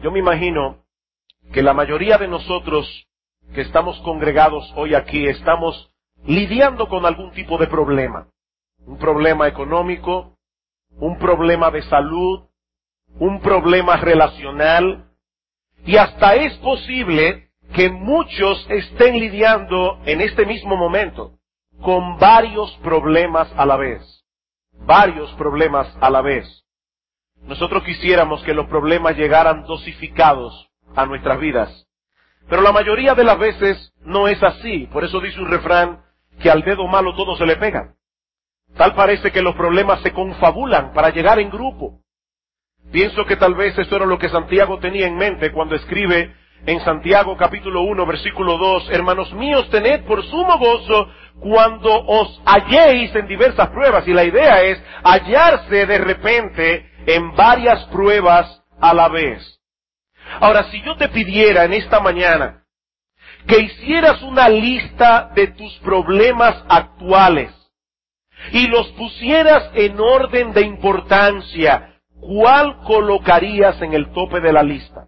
Yo me imagino que la mayoría de nosotros que estamos congregados hoy aquí estamos lidiando con algún tipo de problema. Un problema económico, un problema de salud, un problema relacional, y hasta es posible que muchos estén lidiando en este mismo momento con varios problemas a la vez. Varios problemas a la vez. Nosotros quisiéramos que los problemas llegaran dosificados a nuestras vidas, pero la mayoría de las veces no es así. Por eso dice un refrán que al dedo malo todo se le pega. Tal parece que los problemas se confabulan para llegar en grupo. Pienso que tal vez eso era lo que Santiago tenía en mente cuando escribe en Santiago capítulo 1 versículo 2, hermanos míos, tened por sumo gozo cuando os halléis en diversas pruebas. Y la idea es hallarse de repente en varias pruebas a la vez. Ahora, si yo te pidiera en esta mañana que hicieras una lista de tus problemas actuales y los pusieras en orden de importancia, ¿cuál colocarías en el tope de la lista?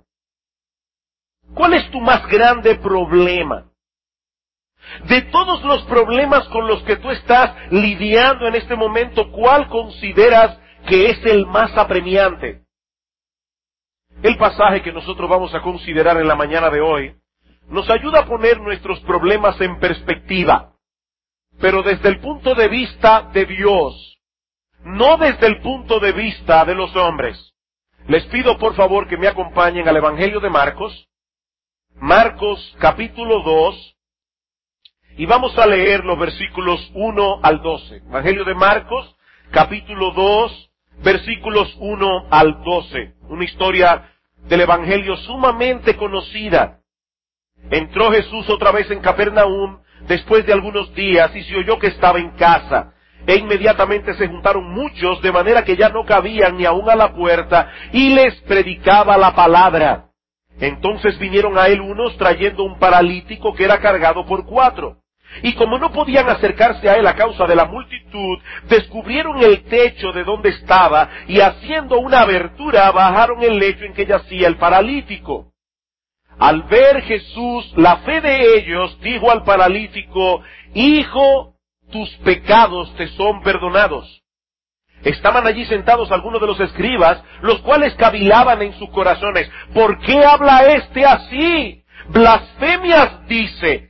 ¿Cuál es tu más grande problema? De todos los problemas con los que tú estás lidiando en este momento, ¿cuál consideras que es el más apremiante? El pasaje que nosotros vamos a considerar en la mañana de hoy nos ayuda a poner nuestros problemas en perspectiva, pero desde el punto de vista de Dios, no desde el punto de vista de los hombres. Les pido por favor que me acompañen al Evangelio de Marcos, Marcos capítulo 2, y vamos a leer los versículos 1 al 12. Evangelio de Marcos, capítulo 2, versículos 1 al 12. Una historia del Evangelio sumamente conocida. Entró Jesús otra vez en Capernaum después de algunos días y se oyó que estaba en casa. E inmediatamente se juntaron muchos, de manera que ya no cabían ni aun a la puerta, y les predicaba la palabra. Entonces vinieron a él unos trayendo un paralítico que era cargado por 4. Y como no podían acercarse a él a causa de la multitud, descubrieron el techo de donde estaba, y haciendo una abertura, bajaron el lecho en que yacía el paralítico. Al ver Jesús la fe de ellos, dijo al paralítico, Hijo, tus pecados te son perdonados. Estaban allí sentados algunos de los escribas, los cuales cavilaban en sus corazones, ¿por qué habla éste así? Blasfemias dice.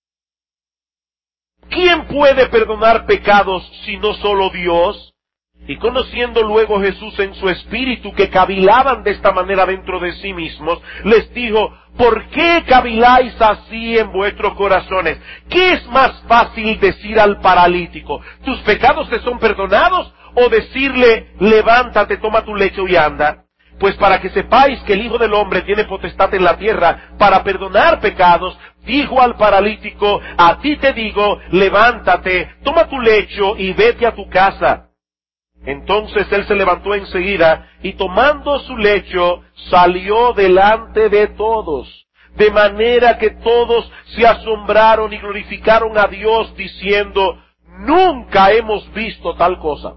¿Quién puede perdonar pecados sino solo Dios? Y conociendo luego Jesús en su espíritu que cavilaban de esta manera dentro de sí mismos, les dijo, ¿por qué caviláis así en vuestros corazones? ¿Qué es más fácil decir al paralítico, tus pecados te son perdonados? O decirle, levántate, toma tu lecho y anda. Pues para que sepáis que el Hijo del Hombre tiene potestad en la tierra para perdonar pecados, dijo al paralítico, a ti te digo, levántate, toma tu lecho y vete a tu casa. Entonces él se levantó enseguida y tomando su lecho salió delante de todos, de manera que todos se asombraron y glorificaron a Dios diciendo, nunca hemos visto tal cosa.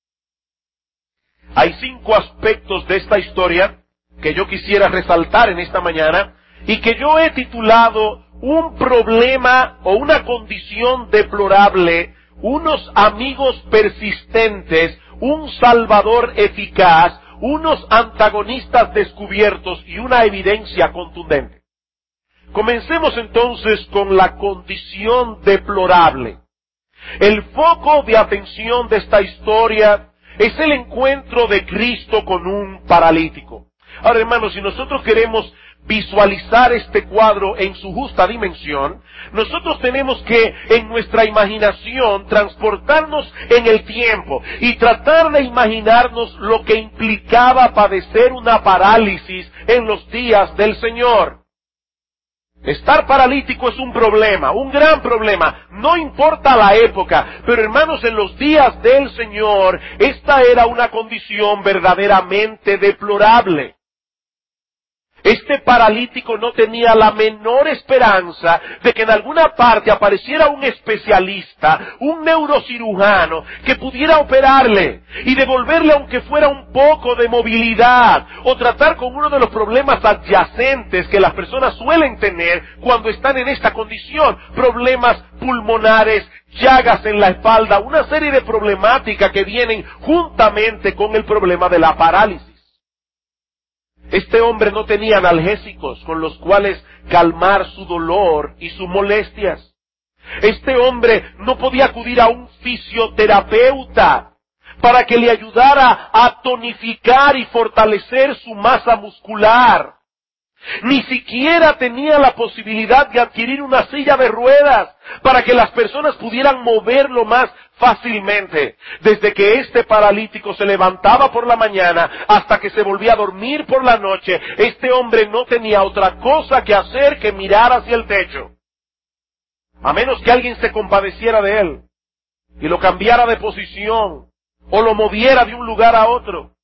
Hay 5 aspectos de esta historia que yo quisiera resaltar en esta mañana y que yo he titulado un problema o una condición deplorable, unos amigos persistentes, un salvador eficaz, unos antagonistas descubiertos y una evidencia contundente. Comencemos entonces con la condición deplorable. El foco de atención de esta historia es el encuentro de Cristo con un paralítico. Ahora, hermanos, si nosotros queremos visualizar este cuadro en su justa dimensión, nosotros tenemos que, en nuestra imaginación, transportarnos en el tiempo y tratar de imaginarnos lo que implicaba padecer una parálisis en los días del Señor. Estar paralítico es un problema, un gran problema, no importa la época, pero hermanos, en los días del Señor, esta era una condición verdaderamente deplorable. Este paralítico no tenía la menor esperanza de que en alguna parte apareciera un especialista, un neurocirujano, que pudiera operarle y devolverle aunque fuera un poco de movilidad, o tratar con uno de los problemas adyacentes que las personas suelen tener cuando están en esta condición: problemas pulmonares, llagas en la espalda, una serie de problemáticas que vienen juntamente con el problema de la parálisis. Este hombre no tenía analgésicos con los cuales calmar su dolor y sus molestias. Este hombre no podía acudir a un fisioterapeuta para que le ayudara a tonificar y fortalecer su masa muscular. Ni siquiera tenía la posibilidad de adquirir una silla de ruedas para que las personas pudieran moverlo más fácilmente. Desde que este paralítico se levantaba por la mañana hasta que se volvía a dormir por la noche, este hombre no tenía otra cosa que hacer que mirar hacia el techo. A menos que alguien se compadeciera de él y lo cambiara de posición o lo moviera de un lugar a otro.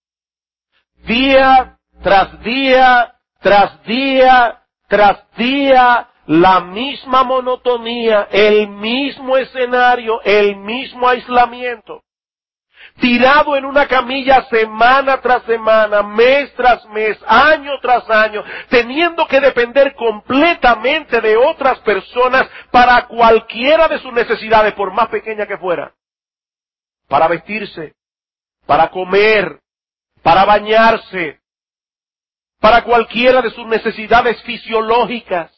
Día tras día, tras día, tras día, la misma monotonía, el mismo escenario, el mismo aislamiento. Tirado en una camilla semana tras semana, mes tras mes, año tras año, teniendo que depender completamente de otras personas para cualquiera de sus necesidades, por más pequeña que fuera. Para vestirse, para comer, para bañarse, para cualquiera de sus necesidades fisiológicas.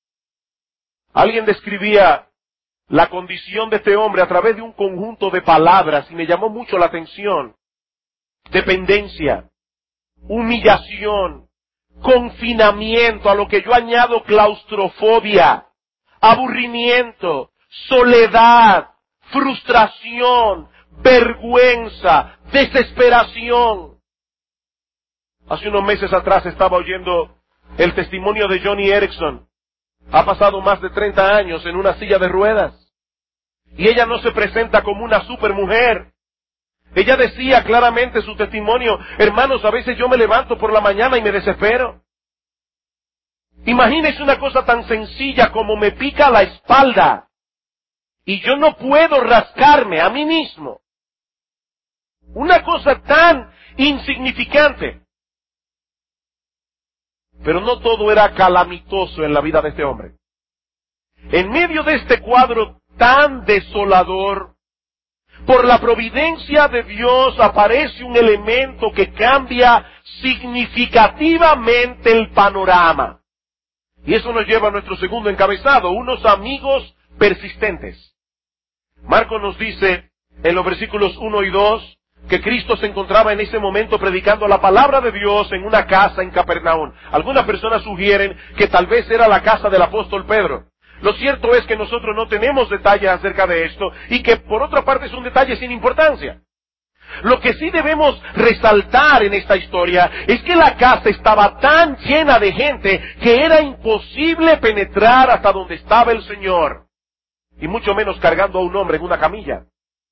Alguien describía la condición de este hombre a través de un conjunto de palabras y me llamó mucho la atención. Dependencia, humillación, confinamiento, a lo que yo añado claustrofobia, aburrimiento, soledad, frustración, vergüenza, desesperación. Hace unos meses atrás estaba oyendo el testimonio de Joni Eareckson. Ha pasado más de 30 años en una silla de ruedas. Y ella no se presenta como una supermujer. Ella decía claramente en su testimonio: hermanos, a veces yo me levanto por la mañana y me desespero. Imagínense una cosa tan sencilla como me pica la espalda y yo no puedo rascarme a mí mismo. Una cosa tan insignificante. Pero no todo era calamitoso en la vida de este hombre. En medio de este cuadro tan desolador, por la providencia de Dios aparece un elemento que cambia significativamente el panorama. Y eso nos lleva a nuestro segundo encabezado: unos amigos persistentes. Marcos nos dice en los versículos 1 y 2 que Cristo se encontraba en ese momento predicando la palabra de Dios en una casa en Capernaum. Algunas personas sugieren que tal vez era la casa del apóstol Pedro. Lo cierto es que nosotros no tenemos detalles acerca de esto y que por otra parte es un detalle sin importancia. Lo que sí debemos resaltar en esta historia es que la casa estaba tan llena de gente que era imposible penetrar hasta donde estaba el Señor, y mucho menos cargando a un hombre en una camilla.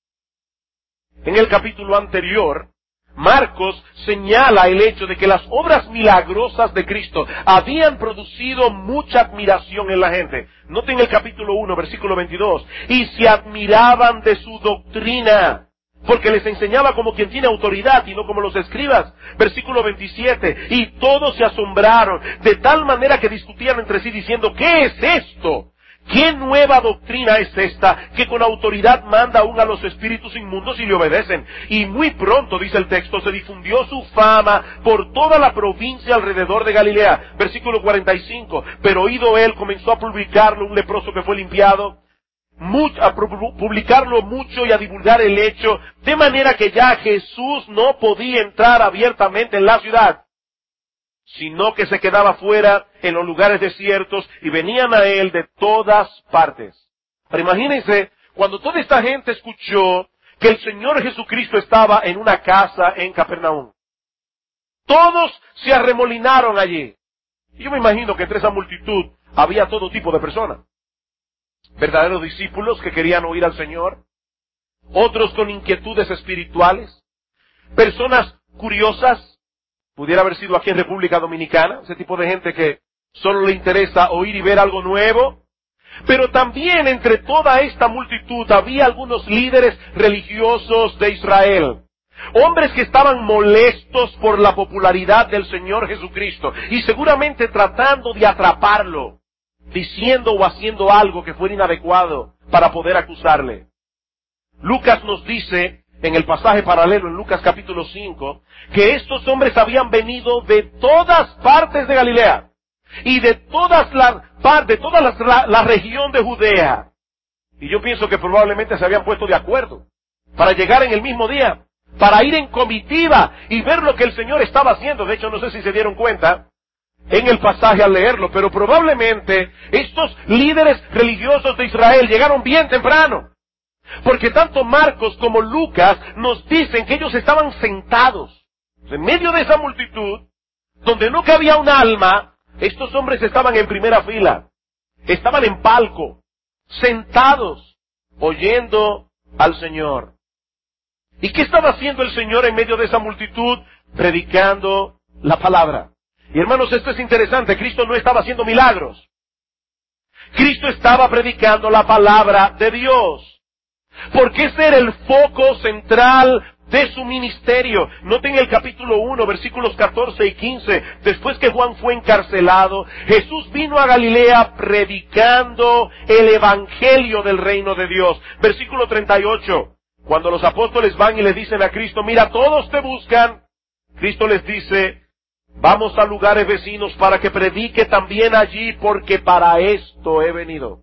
En el capítulo anterior, Marcos señala el hecho de que las obras milagrosas de Cristo habían producido mucha admiración en la gente. Noten el capítulo 1, versículo 22. Y se admiraban de su doctrina, porque les enseñaba como quien tiene autoridad y no como los escribas. Versículo 27. Y todos se asombraron, de tal manera que discutían entre sí diciendo: ¿qué es esto? ¿Qué nueva doctrina es esta que con autoridad manda aún a los espíritus inmundos y le obedecen? Y muy pronto, dice el texto, se difundió su fama por toda la provincia alrededor de Galilea. Versículo 45. Pero oído él, comenzó a publicarlo un leproso que fue limpiado, a publicarlo mucho y a divulgar el hecho, de manera que ya Jesús no podía entrar abiertamente en la ciudad, sino que se quedaba fuera en los lugares desiertos y venían a él de todas partes. Pero imagínense, cuando toda esta gente escuchó que el Señor Jesucristo estaba en una casa en Capernaum, todos se arremolinaron allí. Y yo me imagino que entre esa multitud había todo tipo de personas. Verdaderos discípulos que querían oír al Señor, otros con inquietudes espirituales, personas curiosas, Pudiera haber sido aquí en República Dominicana, ese tipo de gente que solo le interesa oír y ver algo nuevo. Pero también entre toda esta multitud había algunos líderes religiosos de Israel. Hombres que estaban molestos por la popularidad del Señor Jesucristo y seguramente tratando de atraparlo, diciendo o haciendo algo que fuera inadecuado para poder acusarle. Lucas nos dice, en el pasaje paralelo en Lucas capítulo 5, que estos hombres habían venido de todas partes de Galilea y de toda la región de Judea. Y yo pienso que probablemente se habían puesto de acuerdo para llegar en el mismo día, para ir en comitiva y ver lo que el Señor estaba haciendo. De hecho, no sé si se dieron cuenta en el pasaje al leerlo, pero probablemente estos líderes religiosos de Israel llegaron bien temprano. Porque tanto Marcos como Lucas nos dicen que ellos estaban sentados en medio de esa multitud, donde no cabía un alma. Estos hombres estaban en primera fila, estaban en palco, sentados, oyendo al Señor. ¿Y qué estaba haciendo el Señor en medio de esa multitud? Predicando la palabra. Y hermanos, esto es interesante, Cristo no estaba haciendo milagros. Cristo estaba predicando la palabra de Dios. Porque ese era el foco central de su ministerio. Noten el capítulo 1, versículos 14 y 15. Después que Juan fue encarcelado, Jesús vino a Galilea predicando el evangelio del reino de Dios. Versículo 38. Cuando los apóstoles van y le dicen a Cristo, mira, todos te buscan, Cristo les dice, vamos a lugares vecinos para que predique también allí, porque para esto he venido.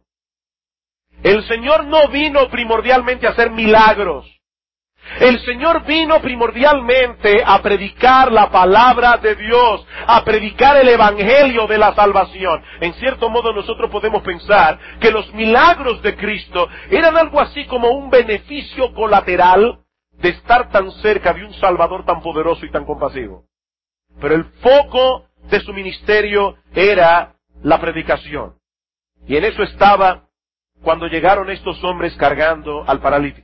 El Señor no vino primordialmente a hacer milagros. El Señor vino primordialmente a predicar la palabra de Dios, a predicar el evangelio de la salvación. En cierto modo nosotros podemos pensar que los milagros de Cristo eran algo así como un beneficio colateral de estar tan cerca de un Salvador tan poderoso y tan compasivo. Pero el foco de su ministerio era la predicación. Y en eso estaba cuando llegaron estos hombres cargando al paralítico.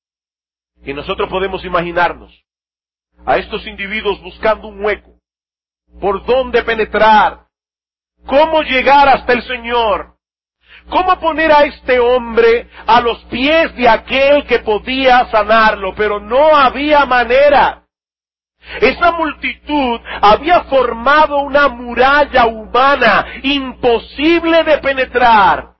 Y nosotros podemos imaginarnos a estos individuos buscando un hueco, por dónde penetrar, cómo llegar hasta el Señor, cómo poner a este hombre a los pies de aquel que podía sanarlo, pero no había manera. Esa multitud había formado una muralla humana imposible de penetrar.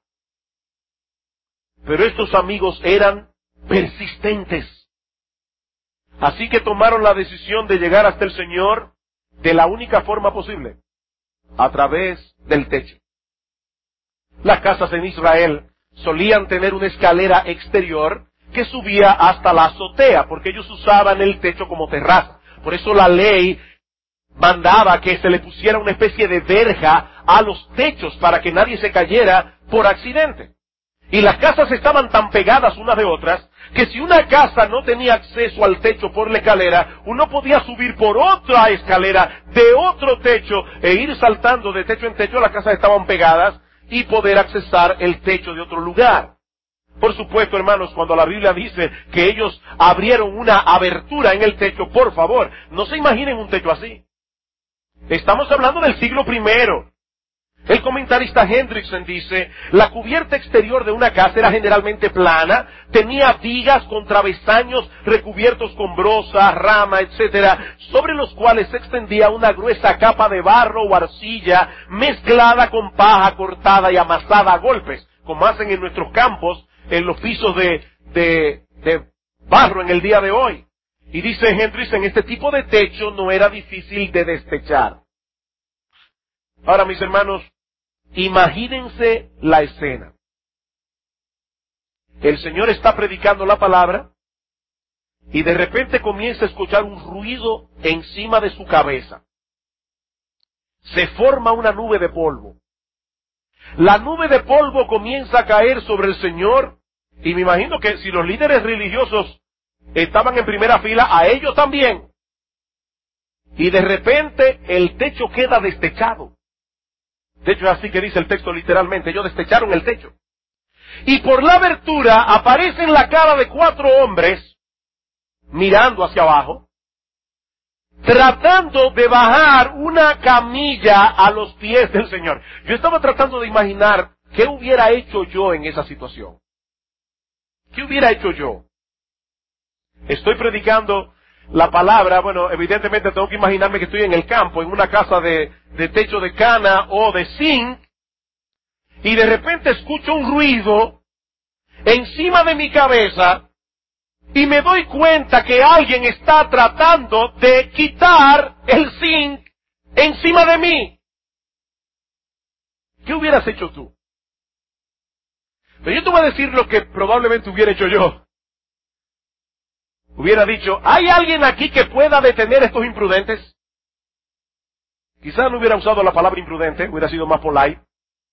Pero estos amigos eran persistentes. Así que tomaron la decisión de llegar hasta el Señor de la única forma posible, a través del techo. Las casas en Israel solían tener una escalera exterior que subía hasta la azotea, porque ellos usaban el techo como terraza. Por eso la ley mandaba que se le pusiera una especie de verja a los techos para que nadie se cayera por accidente. Y las casas estaban tan pegadas unas de otras, que si una casa no tenía acceso al techo por la escalera, uno podía subir por otra escalera de otro techo e ir saltando de techo en techo. Las casas estaban pegadas y poder accesar el techo de otro lugar. Por supuesto, hermanos, cuando la Biblia dice que ellos abrieron una abertura en el techo, por favor, no se imaginen un techo así. Estamos hablando del siglo I. El comentarista Hendrickson dice, la cubierta exterior de una casa era generalmente plana, tenía vigas con travesaños recubiertos con brosa, rama, etcétera, sobre los cuales se extendía una gruesa capa de barro o arcilla mezclada con paja cortada y amasada a golpes, como hacen en nuestros campos, en los pisos de barro en el día de hoy. Y dice Hendrickson, este tipo de techo no era difícil de destechar. Ahora, mis hermanos, imagínense la escena. El Señor está predicando la palabra y de repente comienza a escuchar un ruido encima de su cabeza. Se forma una nube de polvo. La nube de polvo comienza a caer sobre el Señor y me imagino que si los líderes religiosos estaban en primera fila, a ellos también. Y de repente el techo queda destechado. De hecho, es así que dice el texto literalmente, ellos destecharon el techo. Y por la abertura aparecen la cara de 4 hombres mirando hacia abajo. tratando de bajar una camilla a los pies del Señor. Yo estaba tratando de imaginar qué hubiera hecho yo en esa situación. ¿Qué hubiera hecho yo? Estoy predicando la palabra, bueno, evidentemente tengo que imaginarme que estoy en el campo, en una casa de techo de cana o de zinc, y de repente escucho un ruido encima de mi cabeza, y me doy cuenta que alguien está tratando de quitar el zinc encima de mí. ¿Qué hubieras hecho tú? Pero yo te voy a decir lo que probablemente hubiera hecho yo. Hubiera dicho, ¿hay alguien aquí que pueda detener a estos imprudentes? Quizás no hubiera usado la palabra imprudente, hubiera sido más polite.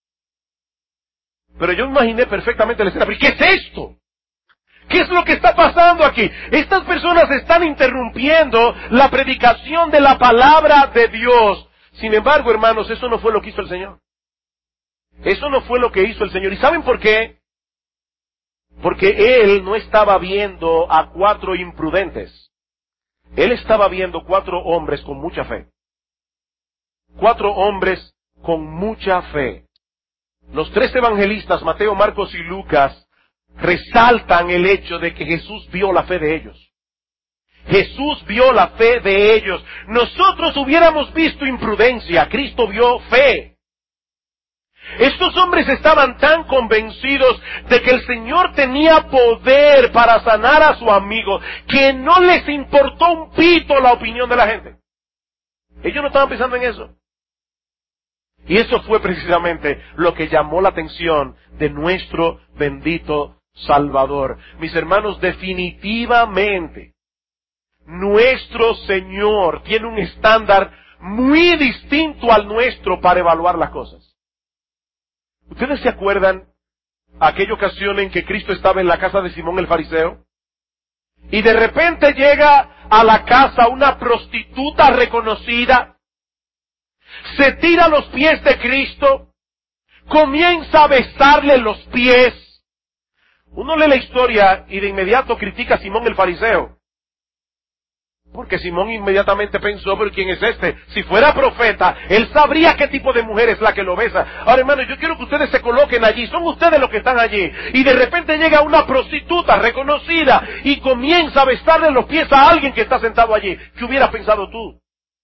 Pero yo imaginé perfectamente la escena. ¿Pero qué es esto? ¿Qué es lo que está pasando aquí? Estas personas están interrumpiendo la predicación de la palabra de Dios. Sin embargo, hermanos, eso no fue lo que hizo el Señor. Eso no fue lo que hizo el Señor. ¿Y saben por qué? Porque Él no estaba viendo a 4 imprudentes. Él estaba viendo 4 hombres con mucha fe. 4 hombres con mucha fe. Los 3 evangelistas, Mateo, Marcos y Lucas, resaltan el hecho de que Jesús vio la fe de ellos. Jesús vio la fe de ellos. Nosotros hubiéramos visto imprudencia, Cristo vio fe. Estos hombres estaban tan convencidos de que el Señor tenía poder para sanar a su amigo, que no les importó un pito la opinión de la gente. Ellos no estaban pensando en eso. Y eso fue precisamente lo que llamó la atención de nuestro bendito Salvador. Mis hermanos, definitivamente, nuestro Señor tiene un estándar muy distinto al nuestro para evaluar las cosas. ¿Ustedes se acuerdan aquella ocasión en que Cristo estaba en la casa de Simón el fariseo? Y de repente llega a la casa una prostituta reconocida, se tira a los pies de Cristo, comienza a besarle los pies. Uno lee la historia y de inmediato critica a Simón el fariseo. Porque Simón inmediatamente pensó, pero ¿quién es este? Si fuera profeta, él sabría qué tipo de mujer es la que lo besa. Ahora, hermanos, yo quiero que ustedes se coloquen allí. Son ustedes los que están allí. Y de repente llega una prostituta reconocida y comienza a besarle los pies a alguien que está sentado allí. ¿Qué hubieras pensado tú?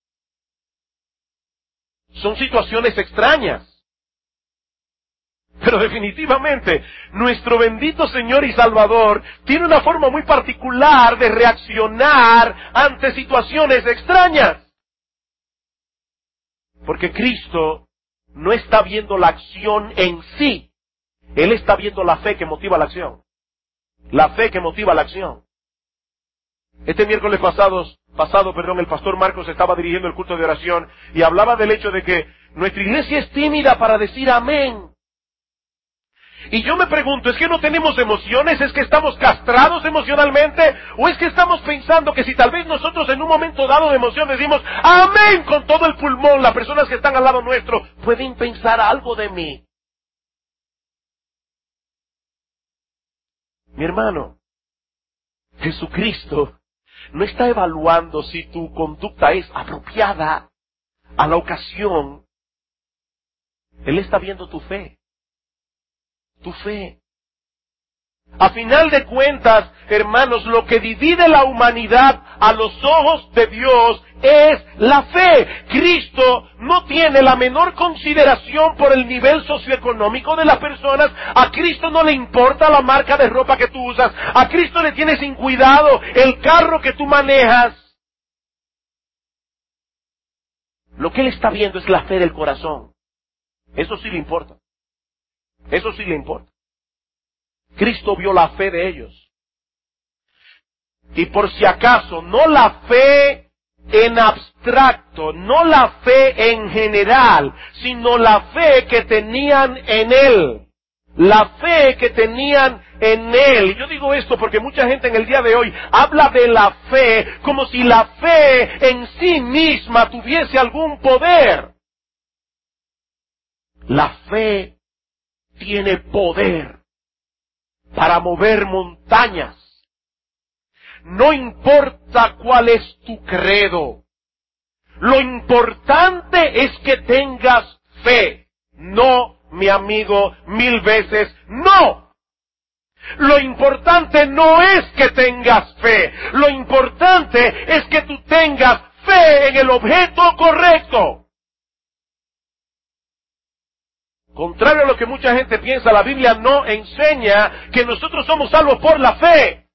Son situaciones extrañas. Pero definitivamente, nuestro bendito Señor y Salvador tiene una forma muy particular de reaccionar ante situaciones extrañas. Porque Cristo no está viendo la acción en sí. Él está viendo la fe que motiva la acción. La fe que motiva la acción. Este miércoles pasado, el pastor Marcos estaba dirigiendo el culto de oración y hablaba del hecho de que nuestra iglesia es tímida para decir amén. Y yo me pregunto, ¿es que no tenemos emociones? ¿Es que estamos castrados emocionalmente? ¿O es que estamos pensando que si tal vez nosotros en un momento dado de emoción decimos amén con todo el pulmón, las personas que están al lado nuestro pueden pensar algo de mí? Mi hermano, Jesucristo no está evaluando si tu conducta es apropiada a la ocasión. Él está viendo tu fe. Tu fe. A final de cuentas, hermanos, lo que divide la humanidad a los ojos de Dios es la fe. Cristo no tiene la menor consideración por el nivel socioeconómico de las personas. A Cristo no le importa la marca de ropa que tú usas. A Cristo le tiene sin cuidado el carro que tú manejas. Lo que Él está viendo es la fe del corazón. Eso sí le importa. Eso sí le importa. Cristo vio la fe de ellos. Y por si acaso, no la fe en abstracto, no la fe en general, sino la fe que tenían en Él. La fe que tenían en Él. Y yo digo esto porque mucha gente en el día de hoy habla de la fe como si la fe en sí misma tuviese algún poder. La fe tiene poder para mover montañas. No importa cuál es tu credo, Lo importante es que tengas fe. No, mi amigo, 1000 veces no. Lo importante no es que tengas fe. Lo importante es que tú tengas fe en el objeto correcto. Contrario a lo que mucha gente piensa, la Biblia no enseña que nosotros somos salvos por la fe.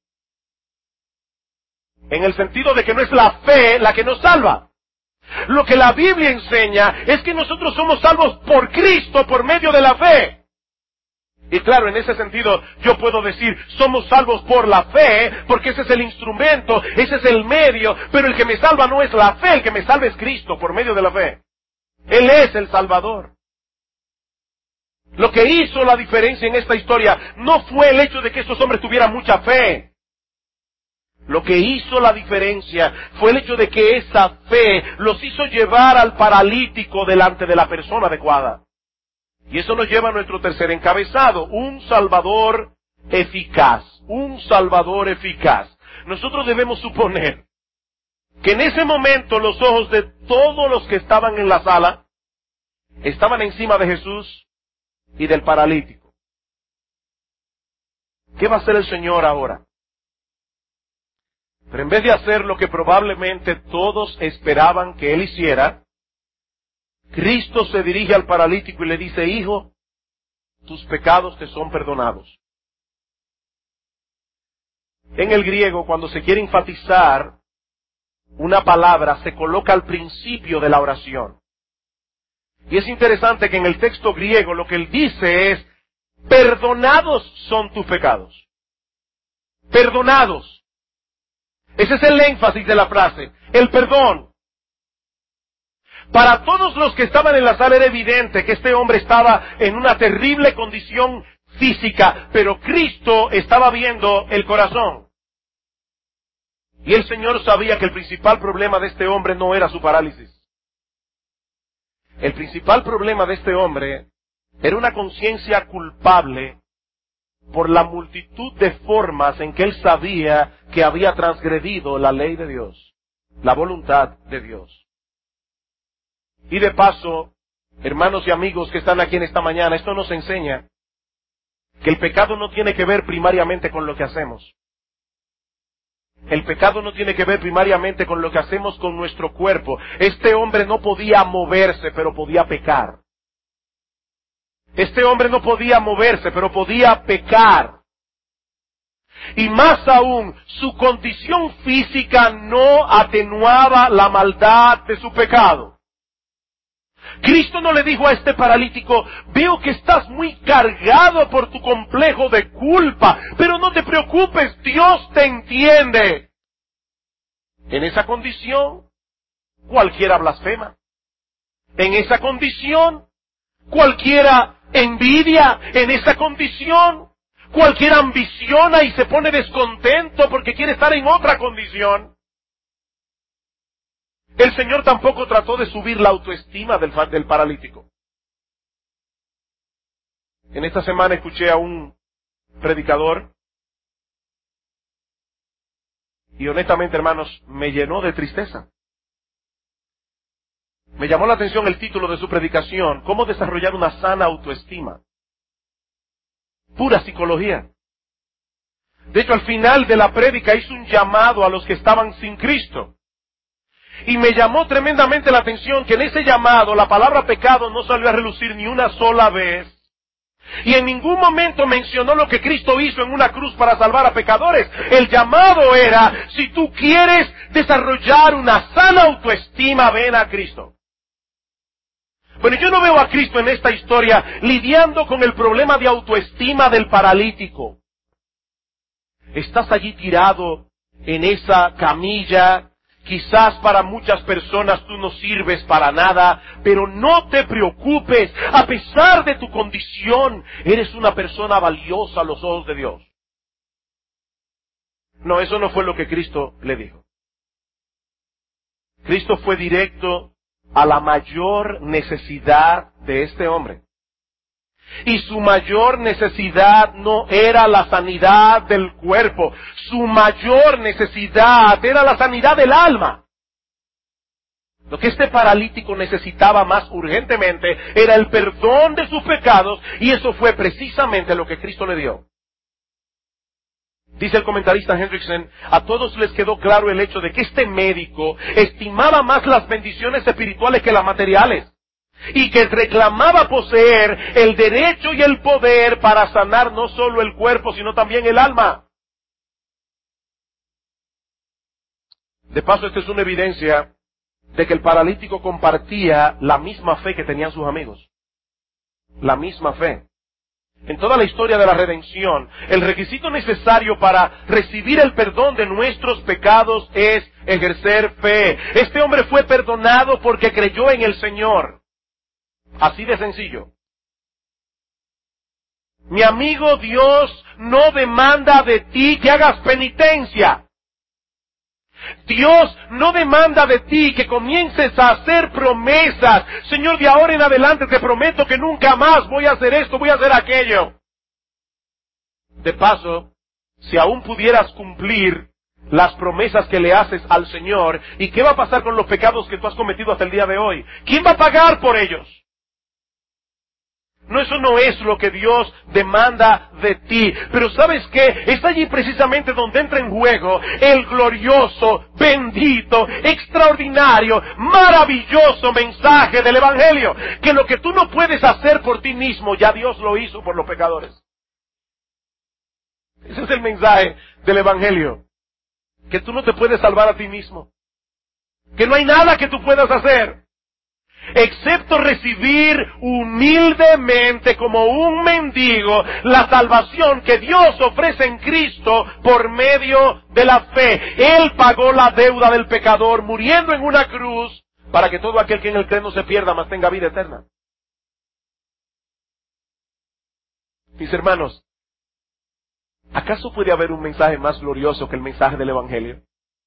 En el sentido de que no es la fe la que nos salva. Lo que la Biblia enseña es que nosotros somos salvos por Cristo por medio de la fe. Y claro, en ese sentido yo puedo decir, somos salvos por la fe, porque ese es el instrumento, ese es el medio, pero el que me salva no es la fe, el que me salva es Cristo por medio de la fe. Él es el Salvador. Lo que hizo la diferencia en esta historia no fue el hecho de que estos hombres tuvieran mucha fe. Lo que hizo la diferencia fue el hecho de que esa fe los hizo llevar al paralítico delante de la persona adecuada. Y eso nos lleva a nuestro tercer encabezado, un Salvador eficaz, un Salvador eficaz. Nosotros debemos suponer que en ese momento los ojos de todos los que estaban en la sala estaban encima de Jesús y del paralítico. ¿Qué va a hacer el Señor ahora? Pero en vez de hacer lo que probablemente todos esperaban que Él hiciera, Cristo se dirige al paralítico y le dice, hijo, tus pecados te son perdonados. En el griego, cuando se quiere enfatizar una palabra, se coloca al principio de la oración. Y es interesante que en el texto griego lo que él dice es, perdonados son tus pecados. Perdonados. Ese es el énfasis de la frase, el perdón. Para todos los que estaban en la sala era evidente que este hombre estaba en una terrible condición física, pero Cristo estaba viendo el corazón. Y el Señor sabía que el principal problema de este hombre no era su parálisis. El principal problema de este hombre era una conciencia culpable por la multitud de formas en que él sabía que había transgredido la ley de Dios, la voluntad de Dios. Y de paso, hermanos y amigos que están aquí en esta mañana, esto nos enseña que el pecado no tiene que ver primariamente con lo que hacemos. El pecado no tiene que ver primariamente con lo que hacemos con nuestro cuerpo. Este hombre no podía moverse, pero podía pecar. Este hombre no podía moverse, pero podía pecar. Y más aún, su condición física no atenuaba la maldad de su pecado. Cristo no le dijo a este paralítico, veo que estás muy cargado por tu complejo de culpa, pero no te preocupes, Dios te entiende. En esa condición, cualquiera blasfema. En esa condición, cualquiera envidia. En esa condición, cualquiera ambiciona y se pone descontento porque quiere estar en otra condición. El Señor tampoco trató de subir la autoestima del paralítico. En esta semana escuché a un predicador y honestamente, hermanos, me llenó de tristeza. Me llamó la atención el título de su predicación, ¿Cómo desarrollar una sana autoestima? Pura psicología. De hecho, al final de la prédica hizo un llamado a los que estaban sin Cristo. Y me llamó tremendamente la atención que en ese llamado la palabra pecado no salió a relucir ni una sola vez. Y en ningún momento mencionó lo que Cristo hizo en una cruz para salvar a pecadores. El llamado era, si tú quieres desarrollar una sana autoestima, ven a Cristo. Bueno, yo no veo a Cristo en esta historia lidiando con el problema de autoestima del paralítico. Estás allí tirado en esa camilla. Quizás para muchas personas tú no sirves para nada, pero no te preocupes. A pesar de tu condición, eres una persona valiosa a los ojos de Dios. No, eso no fue lo que Cristo le dijo. Cristo fue directo a la mayor necesidad de este hombre. Y su mayor necesidad no era la sanidad del cuerpo, su mayor necesidad era la sanidad del alma. Lo que este paralítico necesitaba más urgentemente era el perdón de sus pecados, y eso fue precisamente lo que Cristo le dio. Dice el comentarista Hendrickson, a todos les quedó claro el hecho de que este médico estimaba más las bendiciones espirituales que las materiales, y que reclamaba poseer el derecho y el poder para sanar no solo el cuerpo, sino también el alma. De paso, esta es una evidencia de que el paralítico compartía la misma fe que tenían sus amigos. La misma fe. En toda la historia de la redención, el requisito necesario para recibir el perdón de nuestros pecados es ejercer fe. Este hombre fue perdonado porque creyó en el Señor. Así de sencillo. Mi amigo, Dios no demanda de ti que hagas penitencia. Dios no demanda de ti que comiences a hacer promesas. Señor, de ahora en adelante te prometo que nunca más voy a hacer esto, voy a hacer aquello. De paso, si aún pudieras cumplir las promesas que le haces al Señor, ¿y qué va a pasar con los pecados que tú has cometido hasta el día de hoy? ¿Quién va a pagar por ellos? No, eso no es lo que Dios demanda de ti. Pero ¿sabes qué? Es allí precisamente donde entra en juego el glorioso, bendito, extraordinario, maravilloso mensaje del Evangelio. Que lo que tú no puedes hacer por ti mismo, ya Dios lo hizo por los pecadores. Ese es el mensaje del Evangelio. Que tú no te puedes salvar a ti mismo. Que no hay nada que tú puedas hacer, excepto recibir humildemente como un mendigo la salvación que Dios ofrece en Cristo por medio de la fe. Él pagó la deuda del pecador muriendo en una cruz para que todo aquel que en él cree no se pierda, mas tenga vida eterna. Mis hermanos, ¿acaso puede haber un mensaje más glorioso que el mensaje del Evangelio?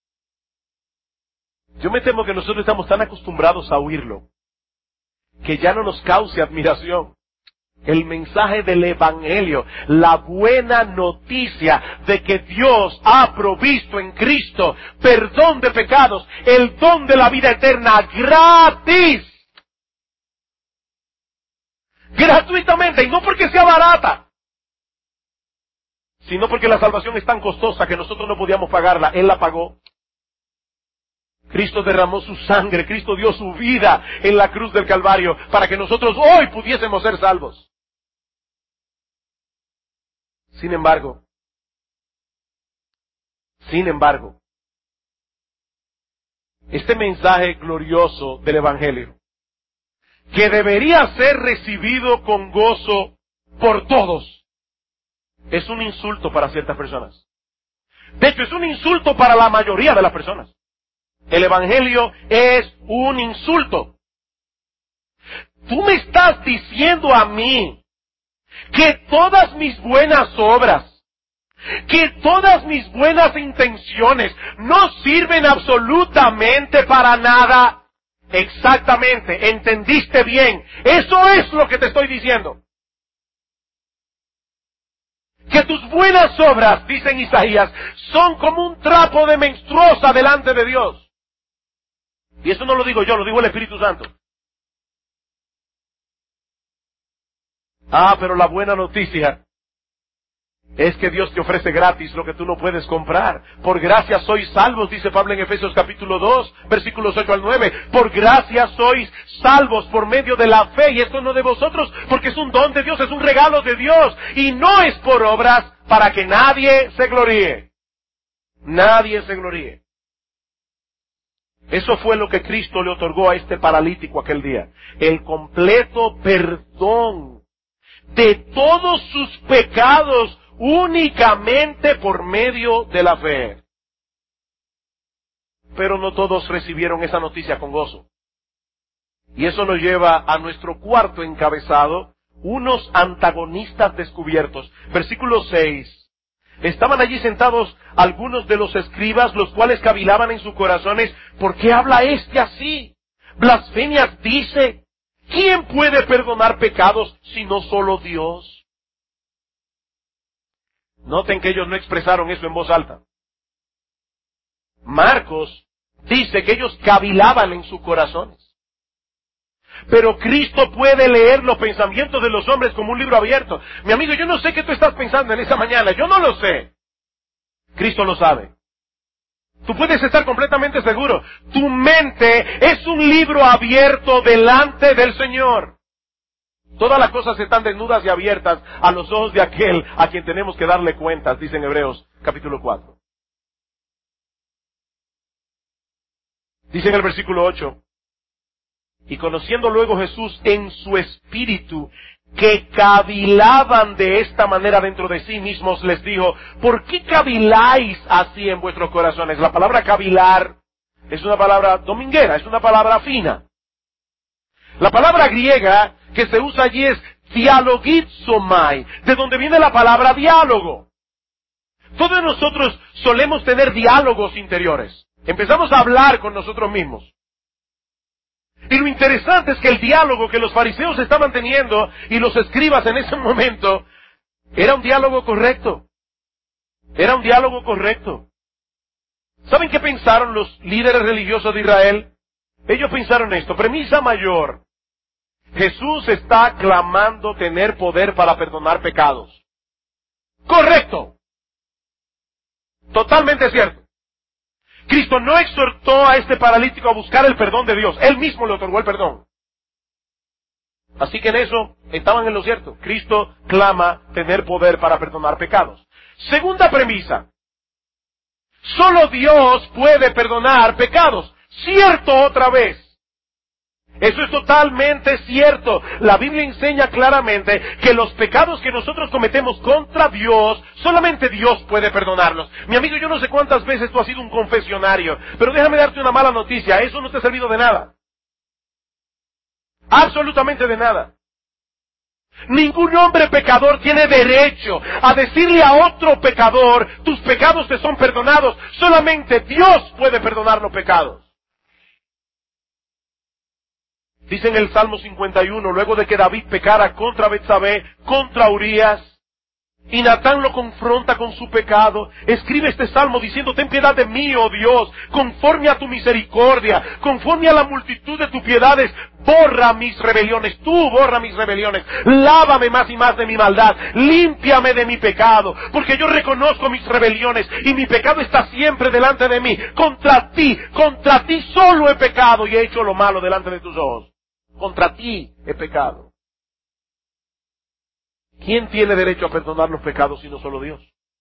Yo me temo que nosotros estamos tan acostumbrados a oírlo que ya no nos cause admiración. El mensaje del Evangelio, la buena noticia de que Dios ha provisto en Cristo perdón de pecados, el don de la vida eterna gratis. Gratuitamente, y no porque sea barata, sino porque la salvación es tan costosa que nosotros no podíamos pagarla. Él la pagó. Cristo derramó su sangre, Cristo dio su vida en la cruz del Calvario para que nosotros hoy pudiésemos ser salvos. Sin embargo, este mensaje glorioso del Evangelio, que debería ser recibido con gozo por todos, es un insulto para ciertas personas. De hecho, es un insulto para la mayoría de las personas. El Evangelio es un insulto. Tú me estás diciendo a mí que todas mis buenas obras, que todas mis buenas intenciones no sirven absolutamente para nada. Exactamente, entendiste bien. Eso es lo que te estoy diciendo. Que tus buenas obras, dice Isaías, son como un trapo de menstruosa delante de Dios. Y eso no lo digo yo, lo digo el Espíritu Santo. Pero la buena noticia es que Dios te ofrece gratis lo que tú no puedes comprar. Por gracia sois salvos, dice Pablo en Efesios capítulo 2, versículos 8 al 9. Por gracia sois salvos por medio de la fe, y esto no de vosotros, porque es un don de Dios, es un regalo de Dios, y no es por obras para que nadie se gloríe. Nadie se gloríe. Eso fue lo que Cristo le otorgó a este paralítico aquel día. El completo perdón de todos sus pecados únicamente por medio de la fe. Pero no todos recibieron esa noticia con gozo. Y eso nos lleva a nuestro cuarto encabezado, unos antagonistas descubiertos. Versículo 6. Estaban allí sentados algunos de los escribas, los cuales cavilaban en sus corazones, ¿por qué habla este así? Blasfemias dice. ¿Quién puede perdonar pecados sino solo Dios? Noten que ellos no expresaron eso en voz alta. Marcos dice que ellos cavilaban en sus corazones. Pero Cristo puede leer los pensamientos de los hombres como un libro abierto. Mi amigo, yo no sé qué tú estás pensando en esa mañana, yo no lo sé. Cristo lo sabe. Tú puedes estar completamente seguro. Tu mente es un libro abierto delante del Señor. Todas las cosas están desnudas y abiertas a los ojos de aquel a quien tenemos que darle cuentas, dice en Hebreos capítulo 4. Dice en el versículo 8, y conociendo luego Jesús en su espíritu, que cavilaban de esta manera dentro de sí mismos, les dijo, ¿por qué caviláis así en vuestros corazones? La palabra cavilar es una palabra dominguera, es una palabra fina. La palabra griega que se usa allí es dialogizomai, de donde viene la palabra diálogo. Todos nosotros solemos tener diálogos interiores. Empezamos a hablar con nosotros mismos. Y lo interesante es que el diálogo que los fariseos estaban teniendo y los escribas en ese momento era un diálogo correcto. Era un diálogo correcto. ¿Saben qué pensaron los líderes religiosos de Israel? Ellos pensaron esto. Premisa mayor. Jesús está clamando tener poder para perdonar pecados. Correcto. Totalmente cierto. Cristo no exhortó a este paralítico a buscar el perdón de Dios. Él mismo le otorgó el perdón. Así que en eso estaban en lo cierto. Cristo clama tener poder para perdonar pecados. Segunda premisa. Solo Dios puede perdonar pecados. Cierto otra vez. Eso es totalmente cierto. La Biblia enseña claramente que los pecados que nosotros cometemos contra Dios, solamente Dios puede perdonarlos. Mi amigo, yo no sé cuántas veces tú has sido un confesionario, pero déjame darte una mala noticia, eso no te ha servido de nada. Absolutamente de nada. Ningún hombre pecador tiene derecho a decirle a otro pecador, tus pecados te son perdonados. Solamente Dios puede perdonar los pecados. Dice en el Salmo 51, luego de que David pecara contra Betsabé, contra Urías, y Natán lo confronta con su pecado, escribe este salmo diciendo, ten piedad de mí, oh Dios, conforme a tu misericordia, conforme a la multitud de tus piedades, borra mis rebeliones, tú borra mis rebeliones, lávame más y más de mi maldad, límpiame de mi pecado, porque yo reconozco mis rebeliones, y mi pecado está siempre delante de mí, contra ti solo he pecado y he hecho lo malo delante de tus ojos. Contra ti he pecado. ¿Quién tiene derecho a perdonar los pecados sino solo Dios?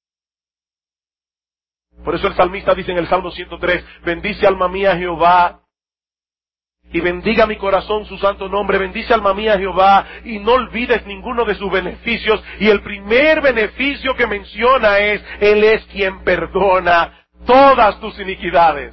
Por eso el salmista dice en el Salmo 103, bendice alma mía Jehová, y bendiga mi corazón su santo nombre, bendice alma mía Jehová, y no olvides ninguno de sus beneficios. Y el primer beneficio que menciona es, Él es quien perdona todas tus iniquidades.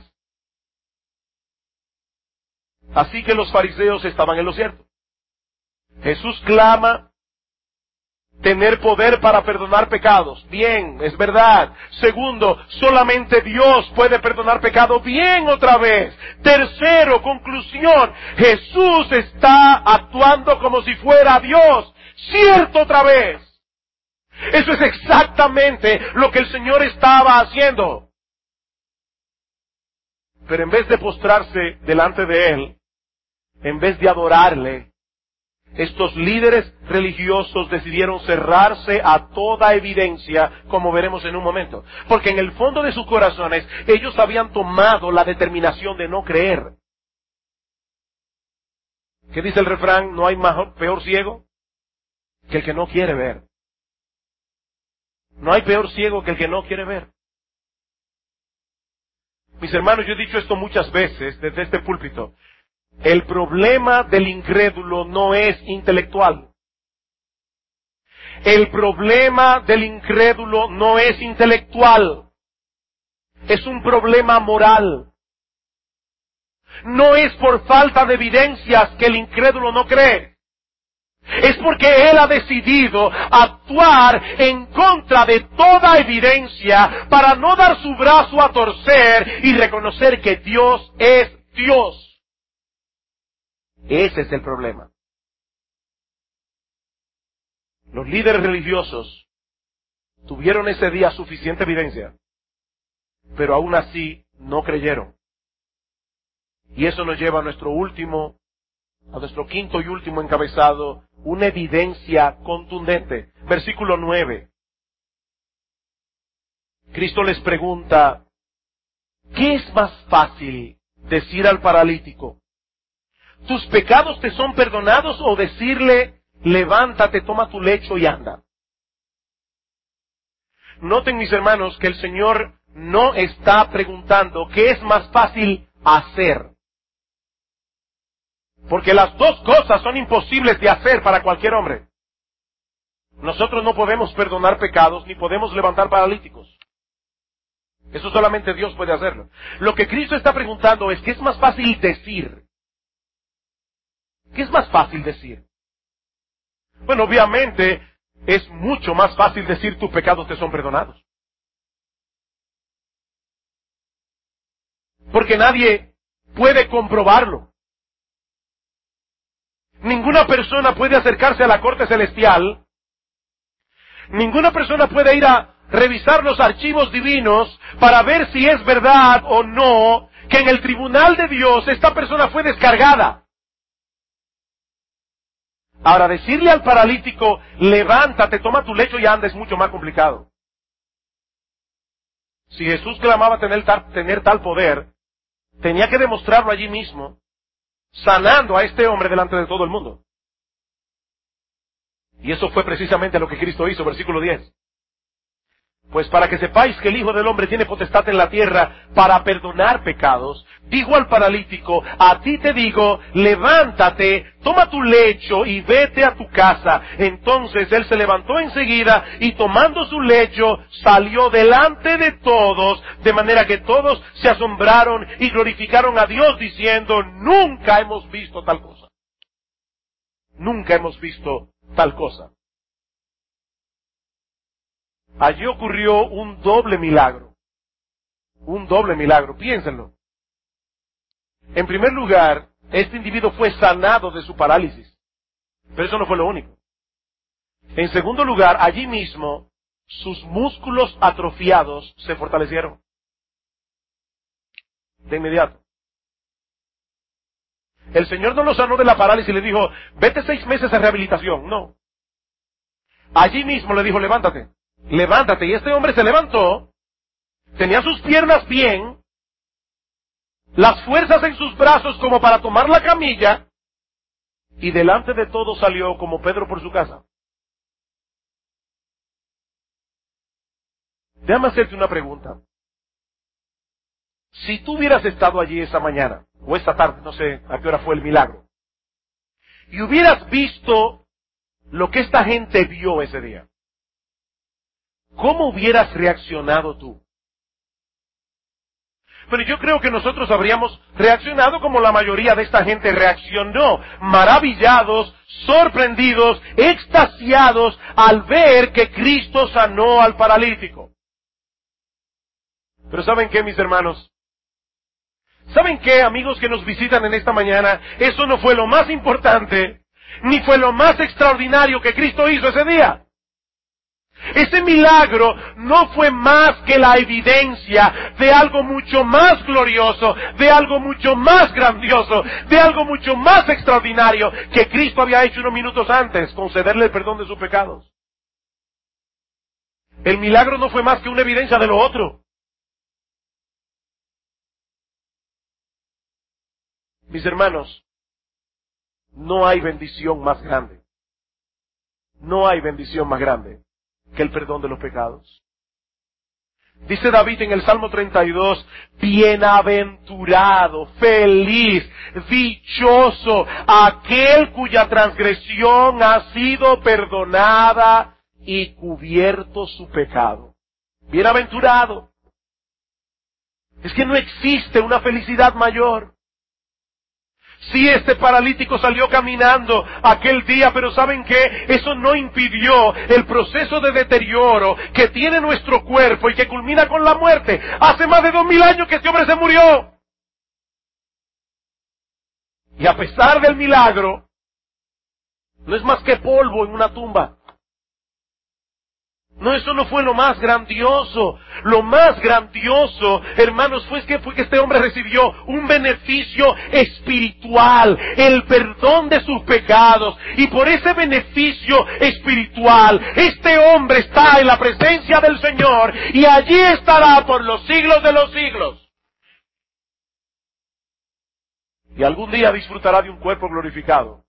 Así que los fariseos estaban en lo cierto. Jesús clama tener poder para perdonar pecados. Bien, es verdad. Segundo, solamente Dios puede perdonar pecados. Bien, otra vez. Tercero, conclusión, Jesús está actuando como si fuera Dios. Cierto, otra vez. Eso es exactamente lo que el Señor estaba haciendo. Pero en vez de postrarse delante de Él, en vez de adorarle, estos líderes religiosos decidieron cerrarse a toda evidencia, como veremos en un momento. Porque en el fondo de sus corazones, ellos habían tomado la determinación de no creer. ¿Qué dice el refrán? No hay peor ciego que el que no quiere ver. No hay peor ciego que el que no quiere ver. Mis hermanos, yo he dicho esto muchas veces desde este púlpito. El problema del incrédulo no es intelectual. El problema del incrédulo no es intelectual. Es un problema moral. No es por falta de evidencias que el incrédulo no cree. Es porque él ha decidido actuar en contra de toda evidencia para no dar su brazo a torcer y reconocer que Dios es Dios. Ese es el problema. Los líderes religiosos tuvieron ese día suficiente evidencia, pero aún así no creyeron. Y eso nos lleva a nuestro quinto y último encabezado, una evidencia contundente. Versículo 9. Cristo les pregunta, ¿qué es más fácil decir al paralítico, tus pecados te son perdonados, o decirle, levántate, toma tu lecho y anda? Noten, mis hermanos, que el Señor no está preguntando qué es más fácil hacer. Porque las dos cosas son imposibles de hacer para cualquier hombre. Nosotros no podemos perdonar pecados ni podemos levantar paralíticos. Eso solamente Dios puede hacerlo. Lo que Cristo está preguntando es, ¿qué es más fácil decir? ¿Qué es más fácil decir? Bueno, obviamente es mucho más fácil decir tus pecados te son perdonados. Porque nadie puede comprobarlo. Ninguna persona puede acercarse a la corte celestial. Ninguna persona puede ir a revisar los archivos divinos para ver si es verdad o no que en el tribunal de Dios esta persona fue descargada. Ahora, decirle al paralítico, levántate, toma tu lecho y anda, es mucho más complicado. Si Jesús clamaba tener tal poder, tenía que demostrarlo allí mismo, sanando a este hombre delante de todo el mundo. Y eso fue precisamente lo que Cristo hizo, versículo 10. Pues para que sepáis que el Hijo del Hombre tiene potestad en la tierra para perdonar pecados, dijo al paralítico, a ti te digo, levántate, toma tu lecho y vete a tu casa. Entonces él se levantó enseguida y tomando su lecho salió delante de todos, de manera que todos se asombraron y glorificaron a Dios diciendo, nunca hemos visto tal cosa. Nunca hemos visto tal cosa. Allí ocurrió un doble milagro. Un doble milagro, piénsenlo. En primer lugar, este individuo fue sanado de su parálisis. Pero eso no fue lo único. En segundo lugar, allí mismo, sus músculos atrofiados se fortalecieron. De inmediato. El Señor no lo sanó de la parálisis y le dijo, vete 6 meses a rehabilitación. No. Allí mismo le dijo, levántate. Levántate, y este hombre se levantó, tenía sus piernas bien, las fuerzas en sus brazos como para tomar la camilla, y delante de todos salió como Pedro por su casa. Déjame hacerte una pregunta. Si tú hubieras estado allí esa mañana, o esta tarde, no sé a qué hora fue el milagro, y hubieras visto lo que esta gente vio ese día, ¿cómo hubieras reaccionado tú? Pero yo creo que nosotros habríamos reaccionado como la mayoría de esta gente reaccionó, maravillados, sorprendidos, extasiados al ver que Cristo sanó al paralítico. Pero ¿saben qué, mis hermanos? ¿Saben qué, amigos que nos visitan en esta mañana? Eso no fue lo más importante, ni fue lo más extraordinario que Cristo hizo ese día. Ese milagro no fue más que la evidencia de algo mucho más glorioso, de algo mucho más grandioso, de algo mucho más extraordinario que Cristo había hecho unos minutos antes, concederle el perdón de sus pecados. El milagro no fue más que una evidencia de lo otro. Mis hermanos, no hay bendición más grande. No hay bendición más grande que el perdón de los pecados. Dice David en el Salmo 32, bienaventurado, feliz, dichoso, aquel cuya transgresión ha sido perdonada y cubierto su pecado. Bienaventurado. Es que no existe una felicidad mayor. Sí, este paralítico salió caminando aquel día, pero ¿saben qué? Eso no impidió el proceso de deterioro que tiene nuestro cuerpo y que culmina con la muerte. Hace más de 2000 años que este hombre se murió. Y a pesar del milagro, no es más que polvo en una tumba. No, eso no fue lo más grandioso. Lo más grandioso, hermanos, fue que este hombre recibió un beneficio espiritual, el perdón de sus pecados. Y por ese beneficio espiritual, este hombre está en la presencia del Señor y allí estará por los siglos de los siglos. Y algún día disfrutará de un cuerpo glorificado,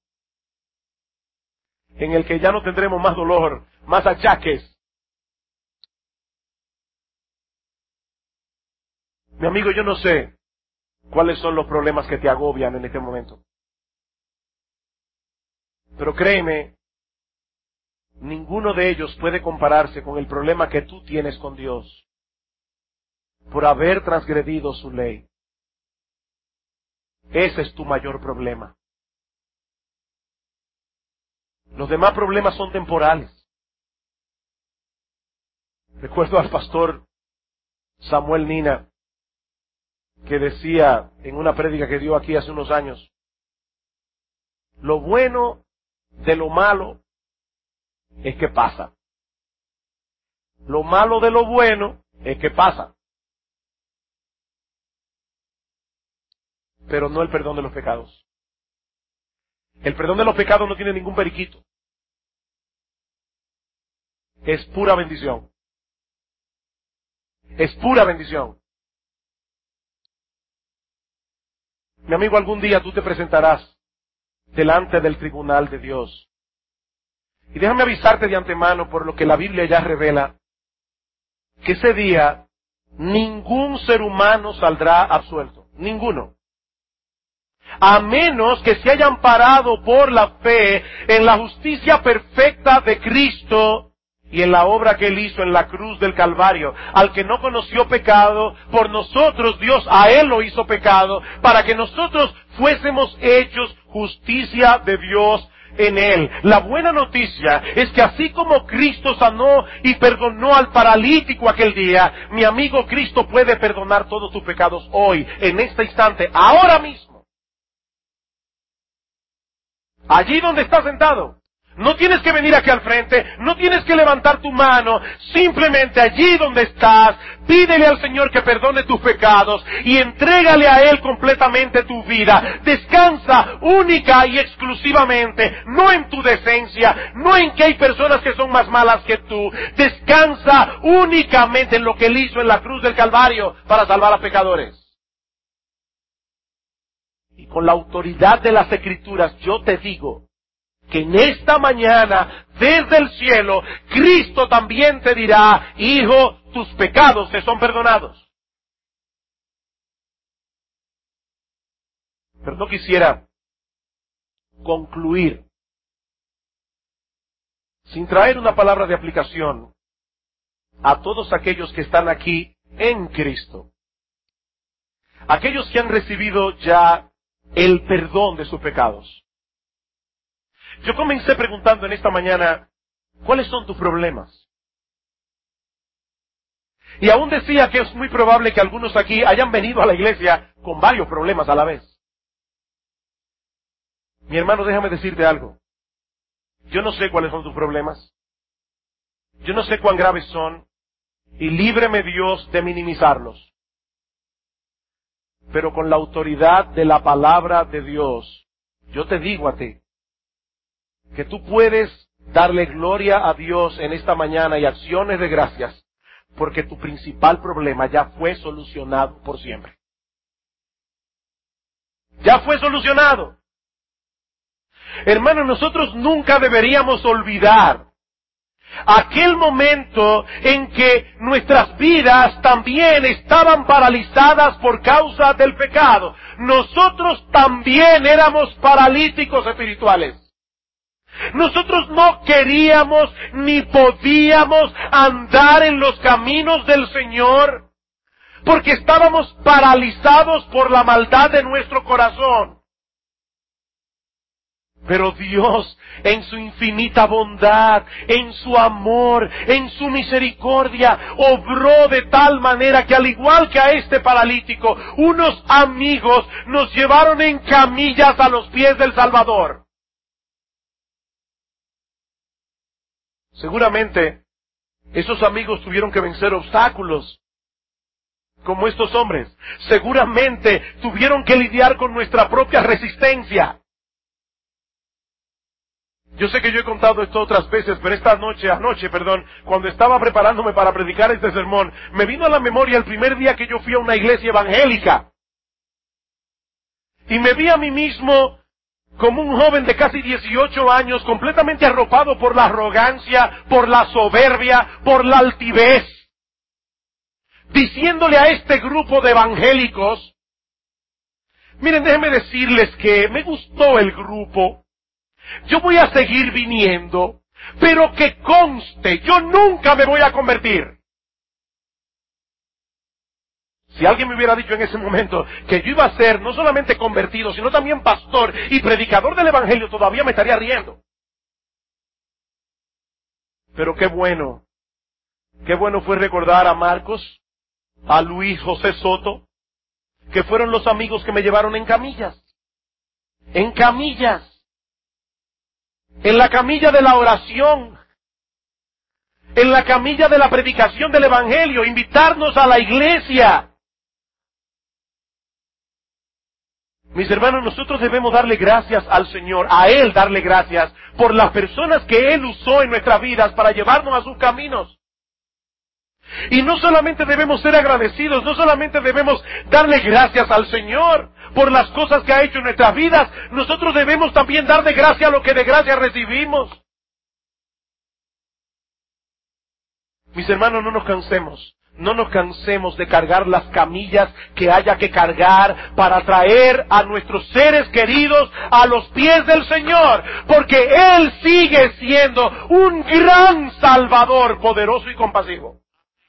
en el que ya no tendremos más dolor, más achaques. Mi amigo, yo no sé cuáles son los problemas que te agobian en este momento. Pero créeme, ninguno de ellos puede compararse con el problema que tú tienes con Dios por haber transgredido su ley. Ese es tu mayor problema. Los demás problemas son temporales. Recuerdo al pastor Samuel Nina, que decía en una prédica que dio aquí hace unos años, lo bueno de lo malo es que pasa. Lo malo de lo bueno es que pasa. Pero no el perdón de los pecados. El perdón de los pecados no tiene ningún periquito. Es pura bendición. Es pura bendición. Mi amigo, algún día tú te presentarás delante del tribunal de Dios. Y déjame avisarte de antemano, por lo que la Biblia ya revela, que ese día ningún ser humano saldrá absuelto. Ninguno. A menos que se hayan parado por la fe en la justicia perfecta de Cristo y en la obra que Él hizo en la cruz del Calvario. Al que no conoció pecado, por nosotros Dios a Él lo hizo pecado, para que nosotros fuésemos hechos justicia de Dios en Él. La buena noticia es que así como Cristo sanó y perdonó al paralítico aquel día, mi amigo, Cristo puede perdonar todos tus pecados hoy, en este instante, ahora mismo. Allí donde estás sentado. No tienes que venir aquí al frente, no tienes que levantar tu mano, simplemente allí donde estás, pídele al Señor que perdone tus pecados y entrégale a Él completamente tu vida. Descansa única y exclusivamente, no en tu decencia, no en que hay personas que son más malas que tú. Descansa únicamente en lo que Él hizo en la cruz del Calvario para salvar a pecadores. Y con la autoridad de las Escrituras yo te digo, que en esta mañana, desde el cielo, Cristo también te dirá, hijo, tus pecados te son perdonados. Pero no quisiera concluir sin traer una palabra de aplicación a todos aquellos que están aquí en Cristo. Aquellos que han recibido ya el perdón de sus pecados. Yo comencé preguntando en esta mañana, ¿cuáles son tus problemas? Y aún decía que es muy probable que algunos aquí hayan venido a la iglesia con varios problemas a la vez. Mi hermano, déjame decirte algo. Yo no sé cuáles son tus problemas. Yo no sé cuán graves son. Y líbreme Dios de minimizarlos. Pero con la autoridad de la palabra de Dios, yo te digo a ti, que tú puedes darle gloria a Dios en esta mañana y acciones de gracias, porque tu principal problema ya fue solucionado por siempre. Ya fue solucionado. Hermanos, nosotros nunca deberíamos olvidar aquel momento en que nuestras vidas también estaban paralizadas por causa del pecado. Nosotros también éramos paralíticos espirituales. Nosotros no queríamos ni podíamos andar en los caminos del Señor porque estábamos paralizados por la maldad de nuestro corazón. Pero Dios, en su infinita bondad, en su amor, en su misericordia, obró de tal manera que al igual que a este paralítico, unos amigos nos llevaron en camillas a los pies del Salvador. Seguramente Esos amigos tuvieron que vencer obstáculos, como estos hombres. Seguramente tuvieron que lidiar con nuestra propia resistencia. Yo sé que yo he contado esto otras veces, pero anoche, cuando estaba preparándome para predicar este sermón, me vino a la memoria el primer día que yo fui a una iglesia evangélica. Y me vi a mí mismo como un joven de casi 18 años, completamente arropado por la arrogancia, por la soberbia, por la altivez, diciéndole a este grupo de evangélicos, miren, déjenme decirles que me gustó el grupo, yo voy a seguir viniendo, pero que conste, yo nunca me voy a convertir. Si alguien me hubiera dicho en ese momento que yo iba a ser no solamente convertido, sino también pastor y predicador del evangelio, todavía me estaría riendo. Pero qué bueno fue recordar a Marcos, a Luis José Soto, que fueron los amigos que me llevaron en camillas. En camillas. En la camilla de la oración, en la camilla de la predicación del evangelio, invitarnos a la iglesia. Mis hermanos, nosotros debemos darle gracias al Señor, a Él darle gracias por las personas que Él usó en nuestras vidas para llevarnos a sus caminos. Y no solamente debemos ser agradecidos, no solamente debemos darle gracias al Señor por las cosas que ha hecho en nuestras vidas, nosotros debemos también dar de gracia lo que de gracia recibimos. Mis hermanos, no nos cansemos de cargar las camillas que haya que cargar para traer a nuestros seres queridos a los pies del Señor, porque Él sigue siendo un gran Salvador, poderoso y compasivo.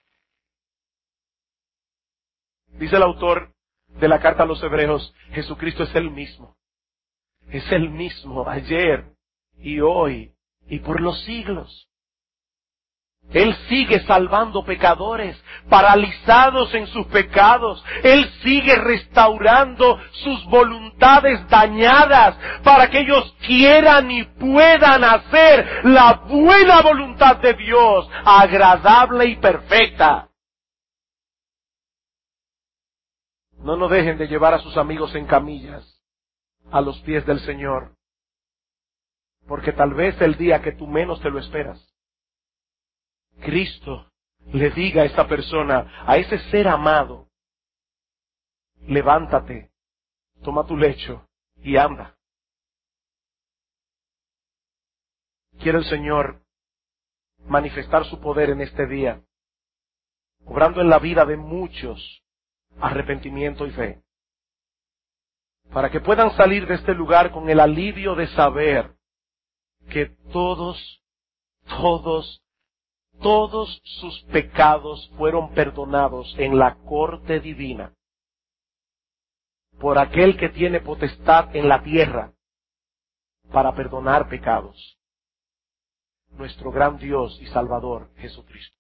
Dice el autor de la carta a los Hebreos, Jesucristo es el mismo. Es el mismo ayer y hoy y por los siglos. Él sigue salvando pecadores, paralizados en sus pecados. Él sigue restaurando sus voluntades dañadas para que ellos quieran y puedan hacer la buena voluntad de Dios, agradable y perfecta. No nos dejen de llevar a sus amigos en camillas a los pies del Señor, porque tal vez el día que tú menos te lo esperas, Cristo le diga a esta persona, a ese ser amado, levántate, toma tu lecho y anda. Quiere el Señor manifestar su poder en este día, obrando en la vida de muchos arrepentimiento y fe, para que puedan salir de este lugar con el alivio de saber que todos sus pecados fueron perdonados en la corte divina por aquel que tiene potestad en la tierra para perdonar pecados, nuestro gran Dios y Salvador Jesucristo.